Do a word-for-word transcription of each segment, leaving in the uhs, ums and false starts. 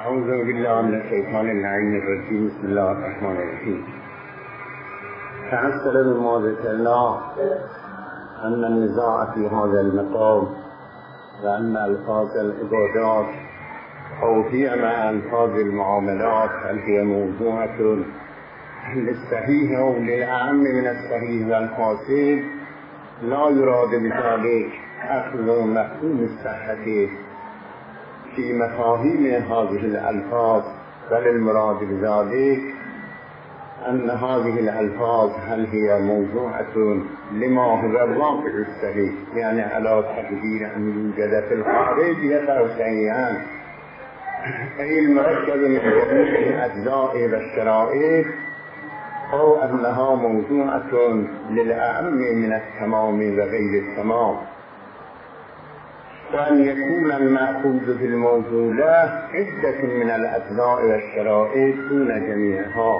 أعوذ بالله من الشيطان اللعين الرجيم. بسم الله الرحمن الرحيم. تحصل بما ذكرنا أن النزاع في هذا المقام وأن ألفاظ العبادات أو في مع ألفاظ المعاملات هل هي موضوعة للصحيح أو للأعم من الصحيح والفاسد، لا يراد بذلك أخذ مفهوم الصحة في مفاهيم هذه الألفاظ، بل المراد بذلك أن هذه الألفاظ هل هي موضوعة لما هو الواقع الصحيح، يعني على تقدير أن يوجد في الخارج يقع صحيحا، أي المركب من جميع الأجزاء والشرائط، أو أنها موضوعة للأعم من التمام وغير التمام، وأن يكون المأخوذ في الموضوع عدة من الأجزاء والشرائط دون جميعها.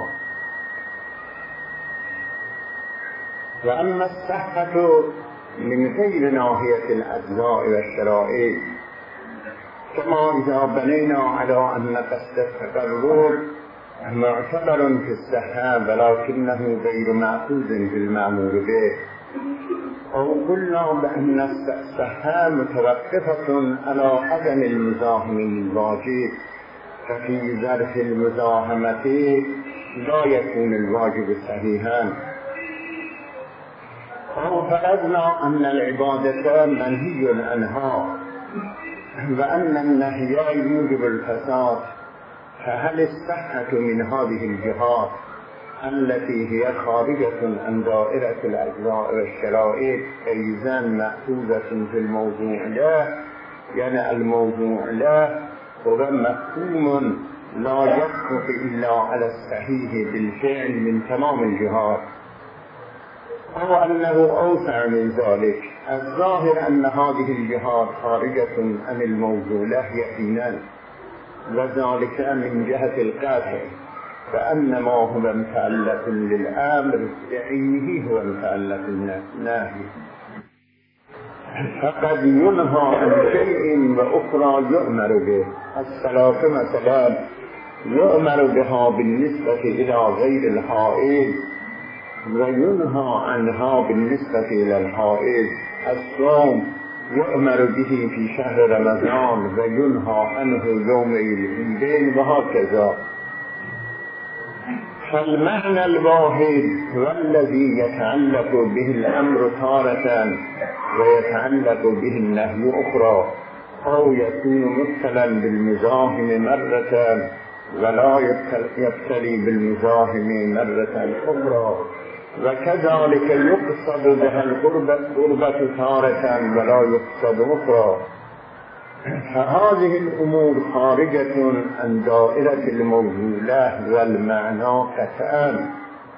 وأما الصحة من غير ناحية الأجزاء والشرائط، كما إذا بنينا على أن قصد التقرر معتبر في الصحة ولكنه غير مأخوذ بالمأمور به، أو قلنا بأن الصحة متوقفة على عدم المزاحمة الواجب، ففي ظرف المزاحمة لا يكون الواجب صحيحا، أو فرضنا أن العبادة منهي عنها وأن النهي يوجب الفساد، فهل الصحة من هذه الجهات التي هي خارجة عن دائرة الأجزاء والشرائط أيضا مأخوذة في الموضوع له، يعني الموضوع له هو مفهوم لا يسقط إلا على الصحيح بالفعل من تمام الجهات، أو أنه أوسع من ذلك. الظاهر أن هذه الجهات خارجة عن الموضوع له يقينا، وذلك من جهة القاطع، فأن ما هو متعلق للأمر بعينه هو متعلق للنهي، فقد ينهى عن شيء وأخرى يؤمر به. الصلاة مثلا يؤمر بها بالنسبة إلى غير الحائض وينهى عنها بالنسبة إلى الحائض. الصوم يؤمر به في شهر رمضان وينهى عنه يوم العيدين، وهكذا. فالمعنى الواحد هو الذي يتعلق به الأمر تارة ويتعلق به النهي أخرى، أو يكون مبتلا بالمزاحم مرة ولا يبتلي بالمزاحم مرة أخرى، وكذلك يقصد بها القربة تارة ولا يقصد أخرى. فهذه الأمور خارجة عن دائرة الموضوع والمعنى قطعا.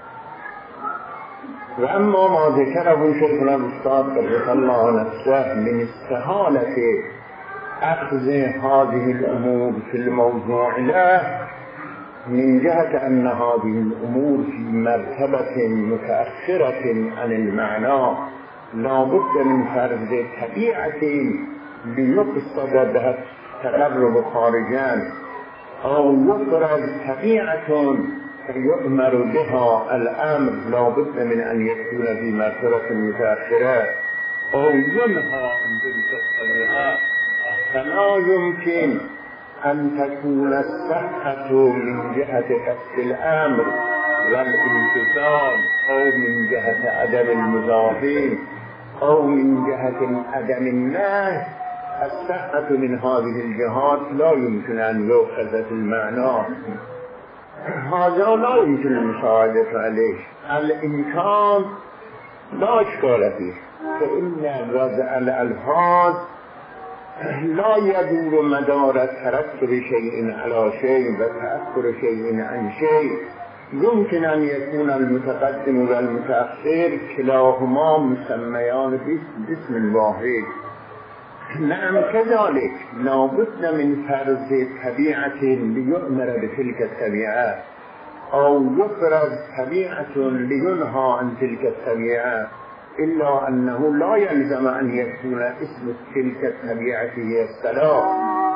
وأما ما ذكره شيخنا الأستاذ قدس الله نفسه من استحالة أخذ هذه الأمور في الموضوع له، من جهة أن هذه الأمور في مرتبة متأخرة عن المعنى لا بد من فرض طبيعة ليقصد بها التقرب خارجا، أو يفرض طبيعة يؤمر بها الأمر لا بد من أن يكون في مرتبة متأخرة، أو ينهى عن تلك الطبيعة، فلا يمكن أن تكون الصحة من جهة قصد الأمر والالتزام، أو من جهة عدم المزاحم، أو من جهة عدم النهي. الصحة من هذه الجهات لا يمكن أن يؤخذ في المعنى، هذا لا يمكن المساعدة عليه. الإمكان لا إشكال فيه، فإن وضع الألفاظ لا يدور مدار ترتب شيء على شيء وتأخر شيء عن شيء. يمكن أن يكون المتقدم والمتأخر كلاهما مسميان باسم واحد. نعم كذلك لا بد من فرض طبيعة ليؤمر بتلك الطبيعة، أو يفرض طبيعة لينهى عن تلك الطبيعة، إلا أنه لا يلزم أن يكون اسم تلك الطبيعة هي الصلاة،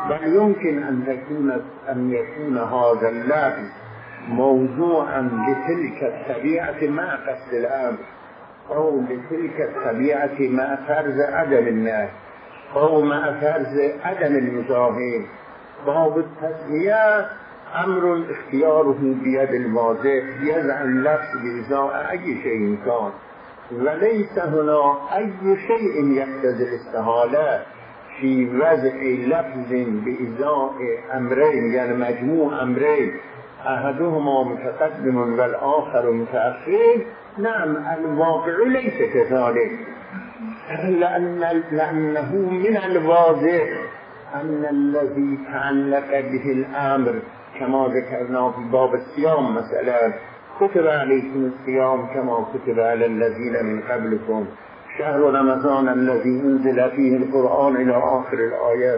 بل يمكن أن يكون أن يكون هذا اللفظ موضوعا لتلك الطبيعة مع قصد الأمر، أو لتلك الطبيعة مع فرض عدم النهي، أو مع فرض عدم المزاحم. باب التسمية أمر اختياره بيد الواضح يضع اللفظ بإزاء أي شيء كان، وليس هنا أي شيء يقتضي الاستحالة في وضع لفظ بإزاء أمرين، يعني مجموع أمرين أحدهما متقدم والآخر متأخر. نعم الواقع ليس كذلك، لأن لأنه من الواضح أن الذي تعلق به الأمر كما ذكرنا في باب الصيام مثلا، كتب عليكم الصيام كما كتب على الذين من قبلكم شهر رمضان الذي أنزل فيه القرآن إلى آخر الآيات،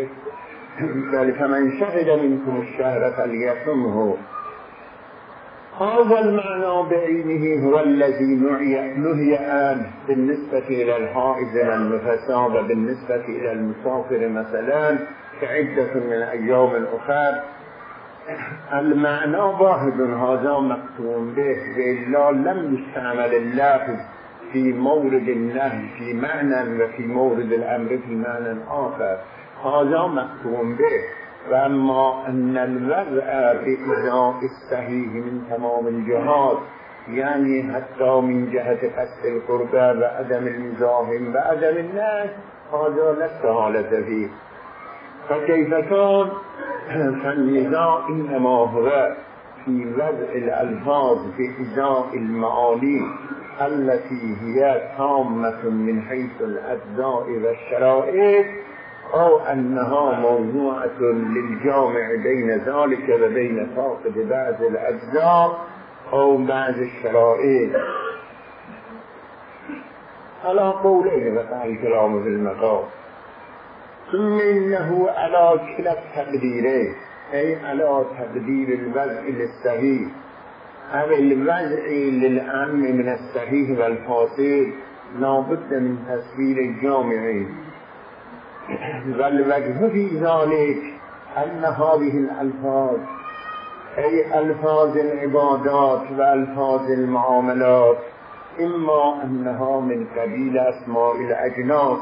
فمن شهد منكم الشهر فليصمه. هذا المعنى بعينه هو الذي نهي عنه بالنسبة إلى الحائض والنفساء، وبالنسبة إلى المسافر مثلا كعدة من أيام أخرى. المعنى واحد، هذا مكتوم به، وإلا لم يستعمل اللفظ في مورد النهي في معنى وفي مورد الأمر في معنى آخر، هذا مكتوم به. وأما أن الوضع بإزاء الصحيح من تمام الجهات، يعني حتى من جهة قصد القربى وعدم المزاحم وعدم النهي، هذا لا استحالة فيه. فكيف كان؟ فالنزاع إنما هو في وضع الألفاظ بإزاء المعاني التي هي تامة من حيث الأجزاء والشرائط، أو أنها موضوعة للجامع بين ذلك وبين فاقد بعض الأجزاء أو بعض الشرائط. على قولين وقع الكلام في المقام. ثم إنه على كلا التقديرين، أي على تقدير الوضع للصحيح أو الوضع للأم من الصحيح والفاسد، لابد من تصوير الجامعين. والوجه في ذلك أن هذه الألفاظ أي ألفاظ العبادات وألفاظ المعاملات إما أنها من قبيل أسماء الأجناس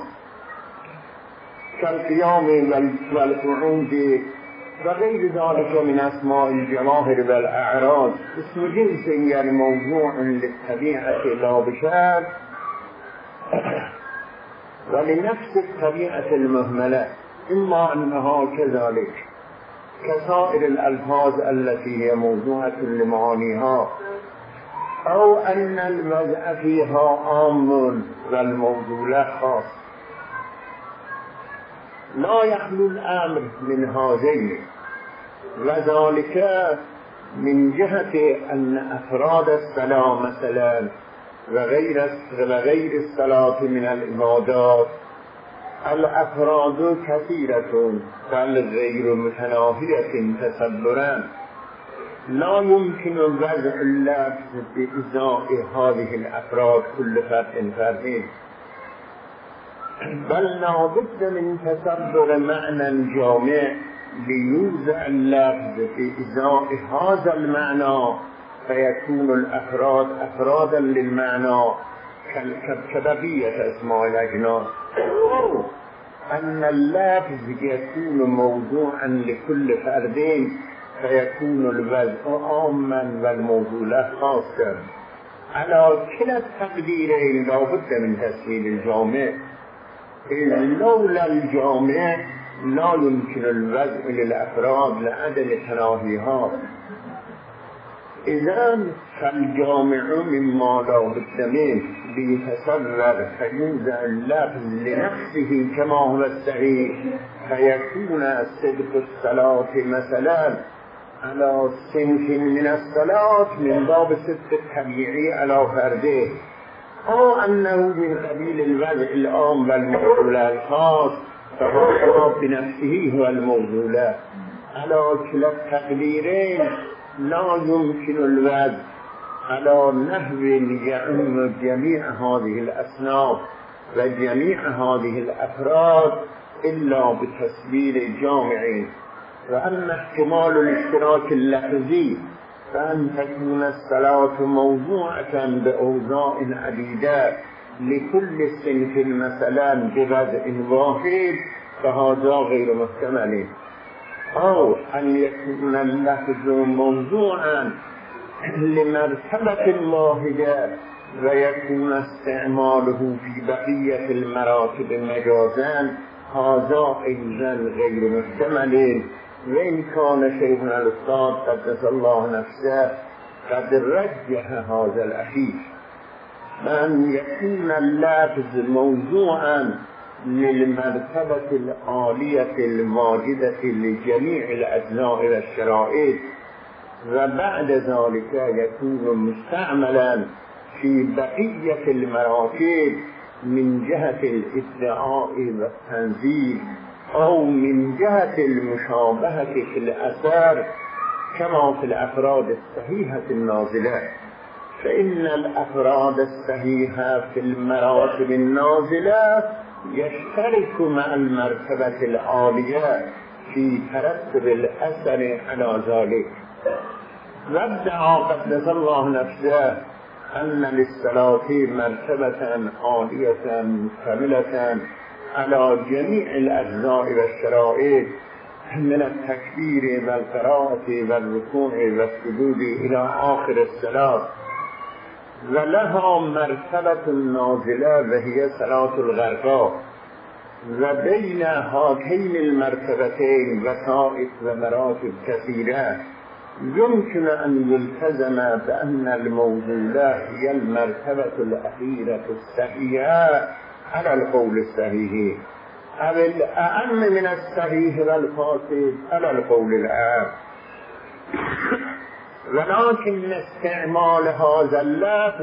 كالقيام والقعود وغير ذلك من أسماء الجواهر والأعراض، اسم جنس يعني موضوع للطبيعة لا بشر ولنفس الطبيعة المهملة، إما أنها كذلك كسائر الألفاظ التي هي موضوعة لمعانيها، أو أن الوضع فيها عام والموضوع خاص. لا يخلو الأمر من هذين، وذلك من جهة أن أفراد الصلاة مثلا وغير وغير الصلاة من العبادات الأفراد كثيرة بل غير متناهية تصورا، لا يمكن وضع اللفظ بإزاء هذه الأفراد كل فرد فرد، بل لابد من تصور معنى جامع ليوضع اللفظ بإزاء هذا المعنى، فيكون الأفراد أفرادا للمعنى كبقية أسماء الأجناس، أو أن اللفظ يكون موضوعا لكل فردين فيكون الوضع عاما والموضوع خاصا. على كلا التقديرين لابد من تسهيل الجامع، إذ لولا الجامع لا يمكن الوضع للأفراد لعدم تناهيها. إذن فالجامع مما لا بد منه ليتصور فيوضع اللفظ لنفسه كما هو الصحيح، فيكون صدق الصلاة مثلا على صنف من الصلاة من باب صدق الطبيعي على فرده، أو أنه من قبيل الوضع العام والموضوع الخاص، فهو بنفسه هو الموضوع. على كلا التقديرين لا يمكن الوضع على نحو يعم جميع هذه الأصناف وجميع هذه الأفراد إلا بتصوير جامع. وأما احتمال الاشتراك اللفظي فأن تكون الصلاة موضوعة بأوضاع عديدة لكل صنف مثلا بوضع واحد فهذا غير محتمل، أو أن يكون اللفظ موضوعا لمرتبة واحدة ويكون استعماله في بقية المراتب مجازا، هذا أيضا غير محتمل. وإن كان شيخنا الأستاذ قدس الله نفسه قد رجح هذا الأخير، أن يكون اللفظ موضوعا للمرتبة العالية الماجدة لجميع الأجزاء والشرائط، وبعد ذلك يكون مستعملا في بقية المراتب من جهة الادعاء والتنزيل أو من جهة المشابهة في الأثر كما في الأفراد الصحيحة النازلة. فإن الأفراد الصحيحة في المراتب النازلة يشترك مع المرتبة العالية في ترتب الأثر على ذلك. وادعى قدس الله نفسه أن للصلاة مرتبة عالية مكتملة على جميع الأجزاء والشرائط من التكبير والقراءة والركوع والسجود إلى آخر الصلاة، ولها مرتبة نازلة وهي صلاة الغرقاء، وبين هاتين المرتبتين وسائط ومراتب كثيرة. يمكن أن يلتزم بأن الموجودة هي المرتبة الأخيرة الصحيحة على القول الصحيح، أو الأعم من الصحيح والفاسد على القول العام. ولكن استعمال هذا اللفظ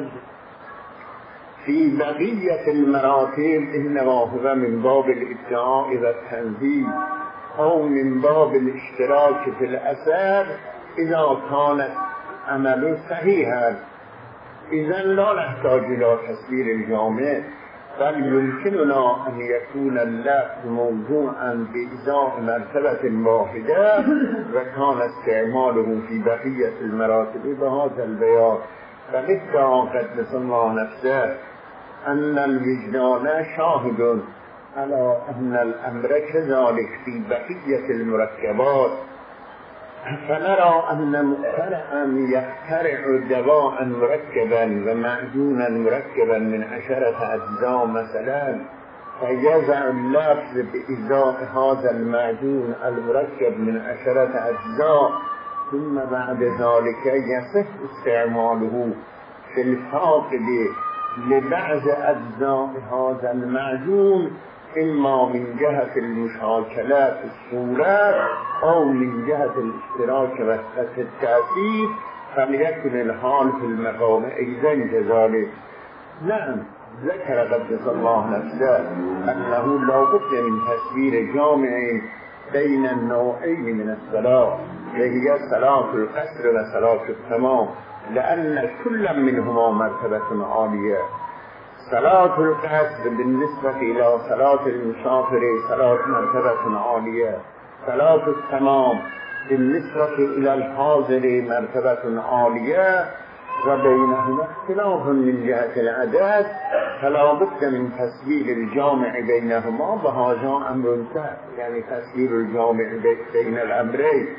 في بقية المراتب إنما هو من باب الادعاء والتنزيل أو من باب الاشتراك في الأثر إذا كان عمل صحيحا. إذا لا نحتاج إلى تصوير الجامع، بل يمكننا أن يكون اللفظ موضوعا بإزاء مرتبة واحدة وكان استعماله في بقية المراتب بهذا البيان. فادعى قدس الله نفسه أن الوجدان شاهد على أن الأمر كذلك في بقية المركبات، فنرى أن مخترعا يخترع دواء مركبا ومعجونا مركبا من عشرة أجزاء مثلا، فيضع اللفظ بإزاء هذا المعجون المركب من عشرة أجزاء، ثم بعد ذلك يصح استعماله في الفاقد لبعض أجزاء هذا المعجون، إما من جهة المشاكلات الصورة أو من جهة الاشتراك وحدة التأثير، فليكن الحال في المقام أيضا كذلك. نعم، ذكر قدس الله نفسه أنه لا بد من تصوير جامع بين النوعين من الصلاة، وهي صلاة القصر وصلاة التمام، لأن كل منهما مرتبة عالية. صلاة القصر بالنسبة إلى صلاة المسافر صلاة مرتبة عالية، صلاة التمام بالنسبة إلى الحاضر مرتبة عالية، وبينهما اختلاف من جهة العدد، فلا بد من تسوير الجامع بينهما، وهذا أمر سهل، يعني تسوير الجامع بين الأمرين.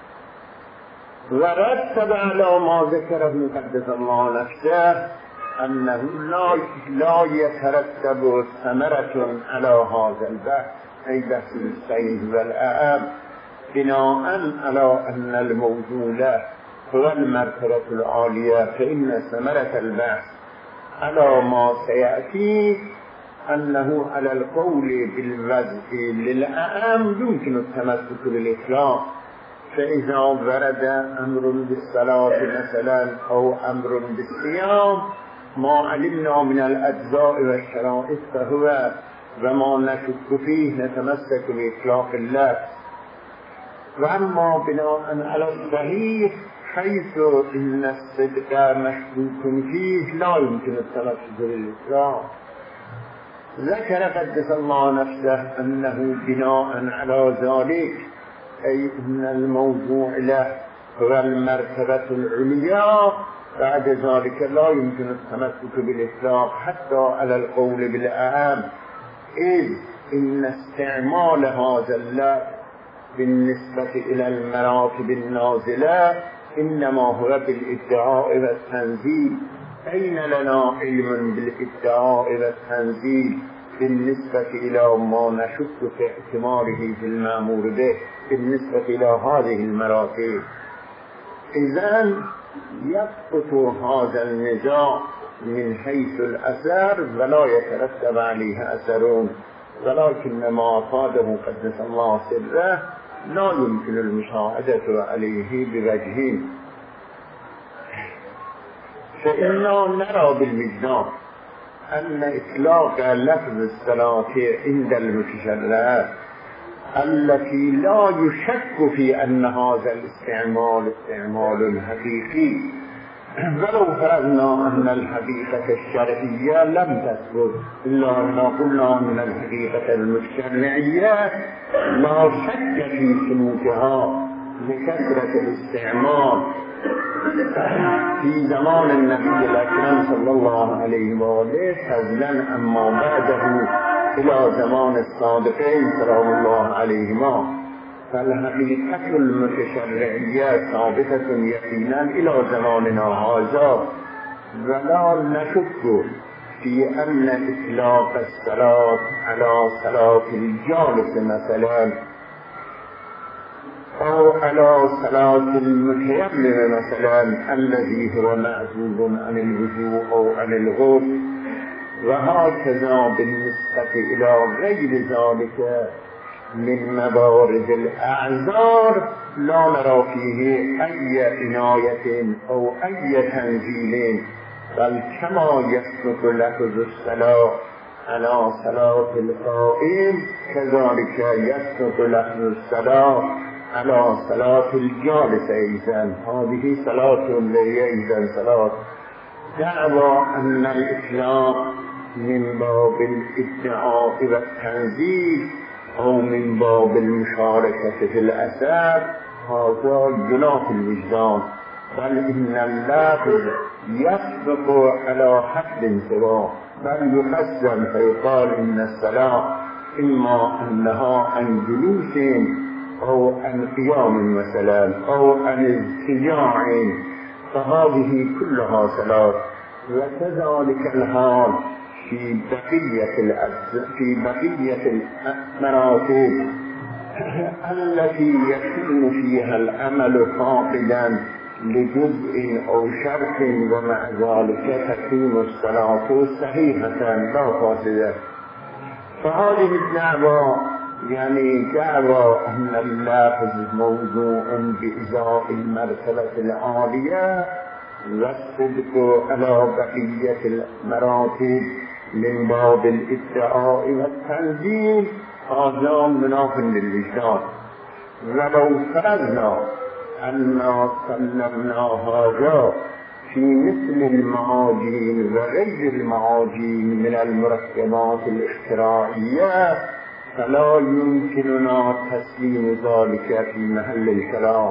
ورتب على ما ذكره قدس الله نفسه أنه لا لا يترتب ثمرة على هذا البحث، أي بحث الصحيح والأعم، بناء على أن الموجود هو المرتبة العالية، فإن ثمرة البحث على ما سيأتي أنه على القول بالوضع للأعم يمكن التمسك بالإطلاق. فإذا ورد أمر بالصلاة مثلا أو أمر بالصيام ما علمنا من الأجزاء والشرائط فهو وما نشك فيه نتمسك بإطلاق الله. وأما بناء على الصحيح حيث إن الصدق مشكوك فيه لا يمكن التمسك بالإطلاق. ذكر قدس الله نفسه أنه بناء على ذلك أي أن الموضوع له هو المرتبة العليا، بعد ذلك لا يمكن التمسك بالإطلاق حتى على القول بالأهم، إذ إن استعمال هذا اللفظ بالنسبة إلى المراتب النازلة إنما هو بالإدعاء والتنزيل. أين لنا علم بالإدعاء والتنزيل بالنسبة إلى ما نشك في احتماله في المأمور به بالنسبة إلى هذه المراتب؟ إذن يسقط هذا النزاع من حيث الأثر ولا يترتب عليه أثر، ولكن ما أفاده قدس الله سره لا يمكن المساعدة عليه بوجه. فإننا نرى بالوجدان أن إطلاق لفظ الصلاة عند المتشرع التي لا يشك في أن هذا الاستعمال استعمال حقيقي، ولو فرضنا أن الحقيقة الشرعية لم تثبت إلا أن قلنا أن الحقيقة المتشرعية لا شك في ثبوتها لكثرة الاستعمال في زمان النبي الأكرم صلى الله عليه وآله فضلا أما بعده إلى زمان الصادقين سلام الله عليهما، فالحقيقة المتشرعية ثابتة يقينا إلى زماننا هذا، ولا نشك في أن إطلاق الصلاة على صلاة الجالس مثلا أو على صلاة المتيمم مثلا الذي هو معزول عن الوضوء أو عن الغسل، وهكذا بالنسبة إلى غير ذلك من موارد الأعذار لا نرى فيه أي عناية أو أي تنزيل، بل كما يسقط لفظ الصلاة على صلاة القائم كذلك يسقط لفظ الصلاة على صلاة الجالس أيضا. هذه صلاة وهي أيضا صلاة. دعوى أن الإطلاق من باب الادعاء والتنزيل أو من باب المشاركة في الأثر هذا جناح الوجدان، بل إن اللفظ يسبق على حد سواء، بل يقسم فيقال إن الصلاة إما أنها عن جلوس أو عن قيام مثلا أو عن اضطجاع، فهذه كلها صلاة. وكذلك الحال في بقية الأجزاء في بقية المراتب التي يكون فيها العمل فاقدا لجزء أو شرط ومع ذلك تكون الصلاة صحيحة لا فاسدة. فهذه الدعوة يعني دعوى أن اللفظ موضوع بإزاء المرتبة العالية والصدق على بقية المراتب من باب الادعاء والتنزيل هذا مناف للوجدان. ولو فرضنا أننا سلمنا هذا في مثل المعاجين وغير المعاجين من المركبات الاختراعية فلا يمكننا تسليم ذلك في محل الكلام،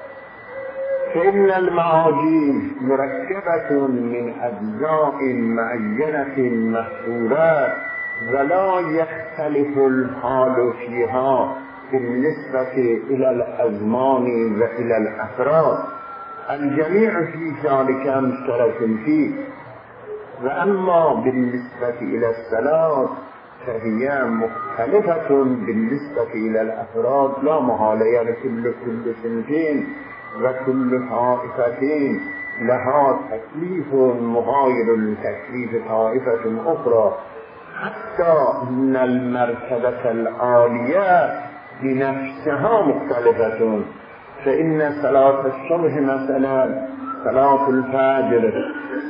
فإن المعاجين مركبة من أجزاء معينة محصورة ولا يختلف الحال فيها بالنسبة إلى الأزمان وإلى الأفراد، الجميع في ذلك مشترك فيه. وأما بالنسبة إلى الصلاة فهي مختلفة بالنسبة إلى الأفراد لا محالة، يعني كل كل سنتين وكل طائفتين لها تكليف مغاير لتكليف طائفة أخرى، حتى إن المرتبة العالية بنفسها مختلفة. فإن صلاة الصبح مثلا صلاة الفجر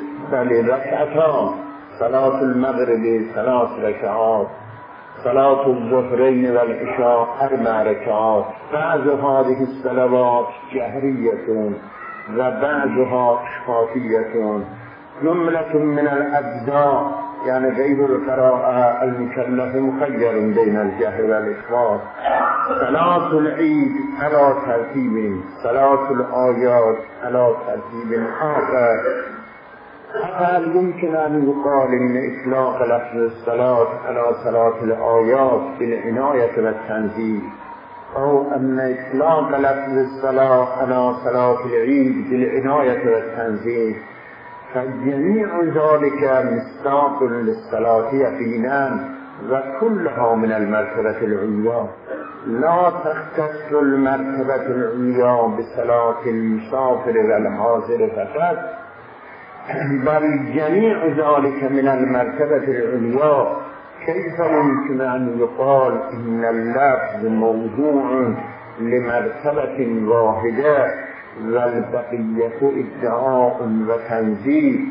ركعتان، صلاة المغرب ثلاث ركعات، صلاة الظهرين والعشاء أربع ركعات. بعض هذه الصلوات جهرية وبعضها إخفافية. جملة من الأجزاء يعني غير القراءة المكلف مخير بين الجهر والإخبار. صلاة العيد على ترتيب، صلاة الآيات على ترتيب آخر. هل يمكن أن يقال إن إطلاق لفظ الصلاة على صلاة الآيات بالعناية والتنزيل، أو أن إطلاق لفظ الصلاة على صلاة العيد بالعناية والتنزيل؟ فجميع ذلك مصداق للصلاة يقينا، وكلها من المرتبة العليا. لا تختص المرتبة العليا بصلاة المسافر والحاضر فقط، بل جميع ذلك من المرتبة العليا. كيف يمكن أن يقال إن اللفظ موضوع لمرتبة واحدة والبقية ادعاء وتنزيل،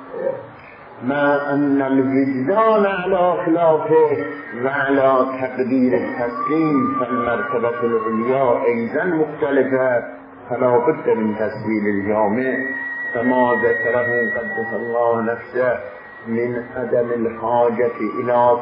ما أن الوجدان على خلافه وعلى تقدير التسليم فالمرتبة العليا أيضا مختلفة، فلا بد من تسويل الجامع كما ذكره قدس الله نفسه من عدم الحاجة إلى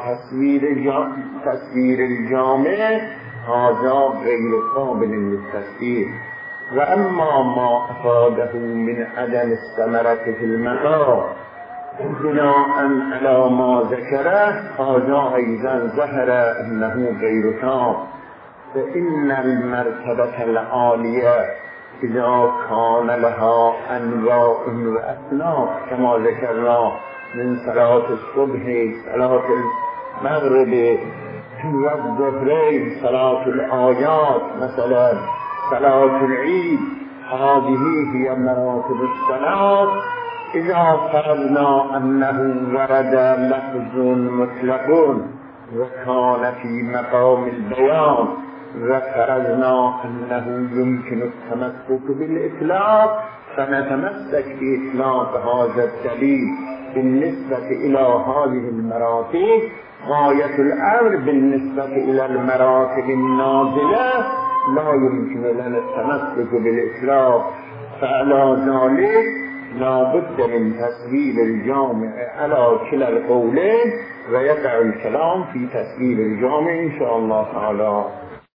تسوير الجامع، هذا غير قابل للتسوير. وأما ما أفاده من عدم الثمرة في المقام بناء على ما ذكره، هذا أيضا ظهر أنه غير تام. فإن المرتبة العالية إذا كان لها أنواع وأصناف كما ذكرنا من صلاة الصبح، صلاة المغرب والظهر، صلاة الآيات مثلا، صلاة العيد، هذه هي مراتب الصلاة. إذا فرضنا أنه ورد لفظ مطلق وكان في مقام البيان، وفرضنا أنه يمكن التمسك بالإطلاق، فنتمسك بإطلاق هذا الدليل بالنسبة إلى هذه المراتب. غاية الأمر بالنسبة إلى المراتب النازلة لا يمكن لنا التمسك بالإطلاق، فعلى ذلك لا بد من تسويل الجامع على كلا القولين، ويقع الكلام في تسويل الجامع إن شاء الله تعالى.